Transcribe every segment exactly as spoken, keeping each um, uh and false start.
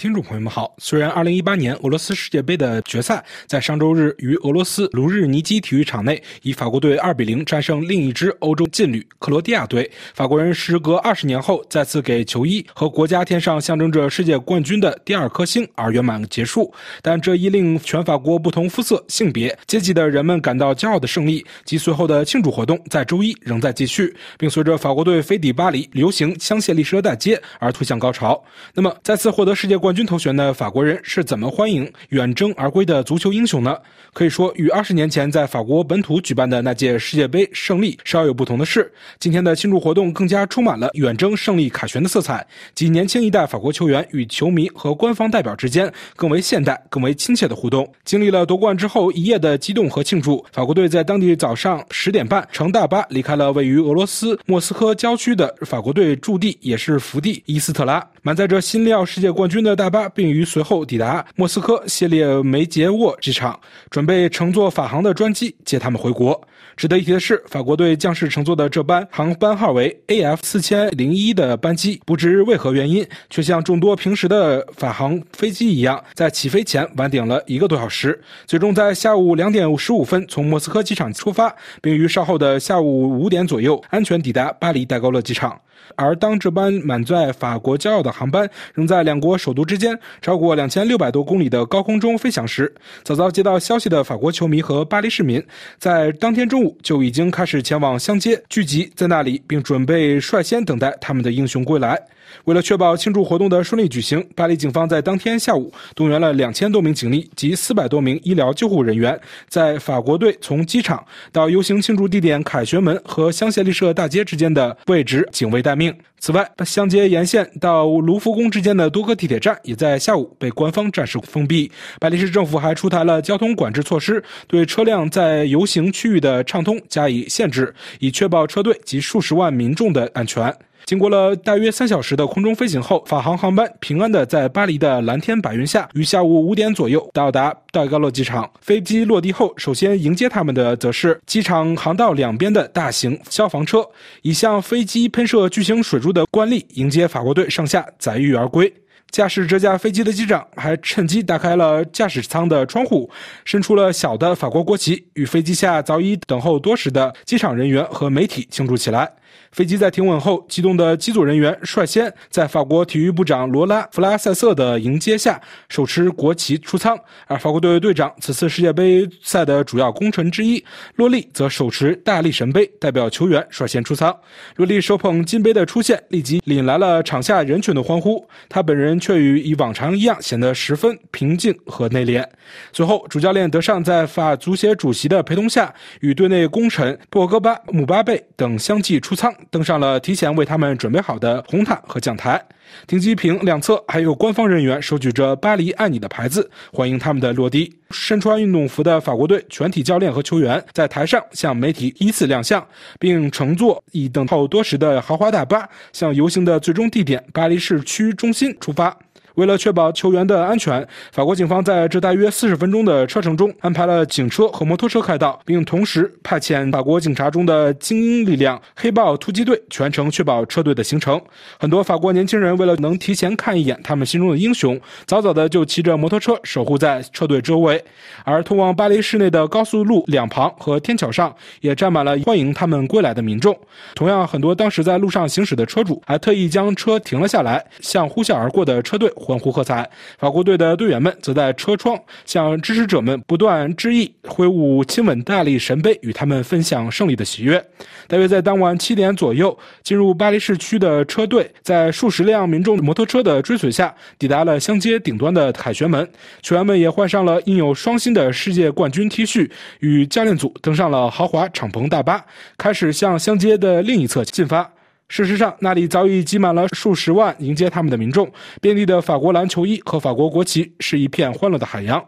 听众朋友们好，虽然二零一八年俄罗斯世界杯的决赛在上周日于俄罗斯卢日尼基体育场内以法国队二比零战胜另一支欧洲劲旅克罗地亚队，法国人时隔二十年后再次给球衣和国家添上象征着世界冠军的第二颗星而圆满结束，但这一令全法国不同肤色、性别、阶级的人们感到骄傲的胜利及随后的庆祝活动在周一仍在继续，并随着法国队飞抵巴黎流行香榭丽舍大街而推向高潮。那么再次获得世界冠军头衔的法国人是怎么欢迎远征而归的足球英雄呢？可以说与二十年前在法国本土举办的那届世界杯胜利稍有不同的是，今天的庆祝活动更加充满了远征胜利凯旋的色彩，及年轻一代法国球员与球迷和官方代表之间更为现代更为亲切的互动。经历了夺冠之后一夜的激动和庆祝，法国队在当地早上十点半乘大巴离开了位于俄罗斯莫斯科郊区的法国队驻地也是福地伊斯特拉，满载着新料世界冠军的大巴并于随后抵达莫斯科谢列梅捷沃机场，准备乘坐法航的专机接他们回国。值得一提的是，法国队将士乘坐的这班航班号为 A F 四千零一 的班机，不知为何原因却像众多平时的法航飞机一样，在起飞前晚点了一个多小时，最终在下午两点十五分从莫斯科机场出发，并于稍后的下午五点左右安全抵达巴黎戴高乐机场。而当这班满载法国骄傲的航班仍在两国首都之间超过两千六百多公里的高空中飞翔时，早早接到消息的法国球迷和巴黎市民在当天中午就已经开始前往相接，聚集在那里，并准备率先等待他们的英雄归来。为了确保庆祝活动的顺利举行，巴黎警方在当天下午动员了两千多名警力及四百多名医疗救护人员，在法国队从机场到游行庆祝地点凯旋门和香榭丽舍大街之间的位置警卫待命。此外，相接沿线到卢浮宫之间的多个地铁站也在下午被官方暂时封闭。巴黎市政府还出台了交通管制措施，对车辆在游行区域的畅通加以限制，以确保车队及数十万民众的安全。经过了大约三小时的空中飞行后，法航航班平安的在巴黎的蓝天白云下于下午五点左右到达戴高乐机场。飞机落地后，首先迎接他们的则是机场航道两边的大型消防车，以向飞机喷射巨型水柱的惯例迎接法国队上下载誉而归。驾驶这架飞机的机长还趁机打开了驾驶舱的窗户，伸出了小的法国国旗，与飞机下早已等候多时的机场人员和媒体庆祝起来。飞机在停稳后，激动的机组人员率先在法国体育部长罗拉·弗拉塞瑟的迎接下手持国旗出舱，而法国队队长此次世界杯赛的主要功臣之一洛利则手持大力神杯代表球员率先出舱。洛利手捧金杯的出现立即引来了场下人群的欢呼，他本人却与以往常一样显得十分平静和内敛。随后主教练德尚在法足协主席的陪同下，与队内功臣博格巴、姆巴贝等相继出舱，登上了提前为他们准备好的红毯和讲台。停机坪两侧还有官方人员手举着巴黎爱你的牌子欢迎他们的落地。身穿运动服的法国队全体教练和球员在台上向媒体依次亮相，并乘坐已等候多时的豪华大巴向游行的最终地点巴黎市区中心出发。为了确保球员的安全，法国警方在这大约四十分钟的车程中安排了警车和摩托车开道，并同时派遣法国警察中的精英力量黑豹突击队全程确保车队的行程。很多法国年轻人为了能提前看一眼他们心中的英雄，早早的就骑着摩托车守护在车队周围，而通往巴黎市内的高速路两旁和天桥上也站满了欢迎他们归来的民众。同样，很多当时在路上行驶的车主还特意将车停了下来，向呼啸而过的车队欢呼喝彩。法国队的队员们则在车窗向支持者们不断致意，挥舞亲吻大力神杯，与他们分享胜利的喜悦。大约在当晚七点左右，进入巴黎市区的车队在数十辆民众摩托车的追随下抵达了相接顶端的凯旋门，球员们也换上了印有双星的世界冠军 T 恤，与教练组登上了豪华敞篷大巴，开始向相接的另一侧进发。事实上，那里早已挤满了数十万迎接他们的民众，遍地的法国篮球衣和法国国旗是一片欢乐的海洋。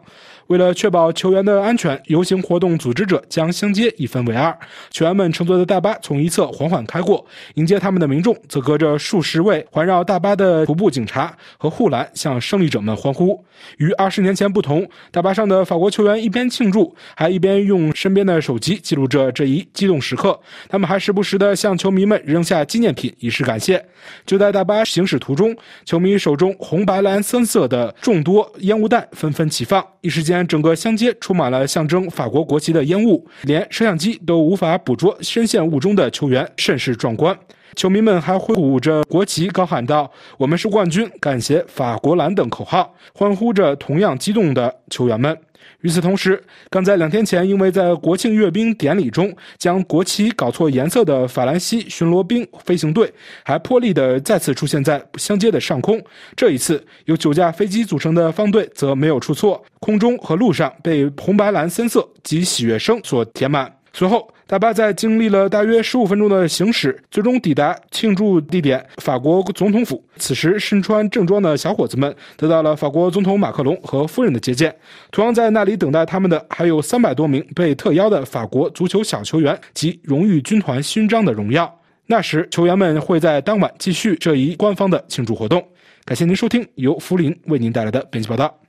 为了确保球员的安全，游行活动组织者将相街一分为二，球员们乘坐的大巴从一侧缓缓开过，迎接他们的民众则隔着数十位环绕大巴的徒步警察和护栏向胜利者们欢呼。与二十年前不同，大巴上的法国球员一边庆祝，还一边用身边的手机记录着这一激动时刻。他们还时不时地向球迷们扔下纪念品以示感谢。就在大巴行驶途中，球迷手中红白蓝三色的众多烟雾弹纷纷齐放，一时间整个乡街充满了象征法国国旗的烟雾，连摄像机都无法捕捉深陷雾中的球员，甚是壮观。球迷们还挥舞着国旗高喊道：我们是冠军，感谢法国蓝等口号，欢呼着同样激动的球员们。与此同时，刚在两天前因为在国庆阅兵典礼中将国旗搞错颜色的法兰西巡逻兵飞行队还破例的再次出现在乡街的上空。这一次由九架飞机组成的方队则没有出错，空中和路上被红白蓝三色及喜悦声所填满。随后大巴在经历了大约十五分钟的行驶，最终抵达庆祝地点法国总统府。此时身穿正装的小伙子们得到了法国总统马克龙和夫人的接见。同样在那里等待他们的还有三百多名被特邀的法国足球小球员及荣誉军团勋章的荣耀。那时球员们会在当晚继续这一官方的庆祝活动。感谢您收听由福林为您带来的本期报道。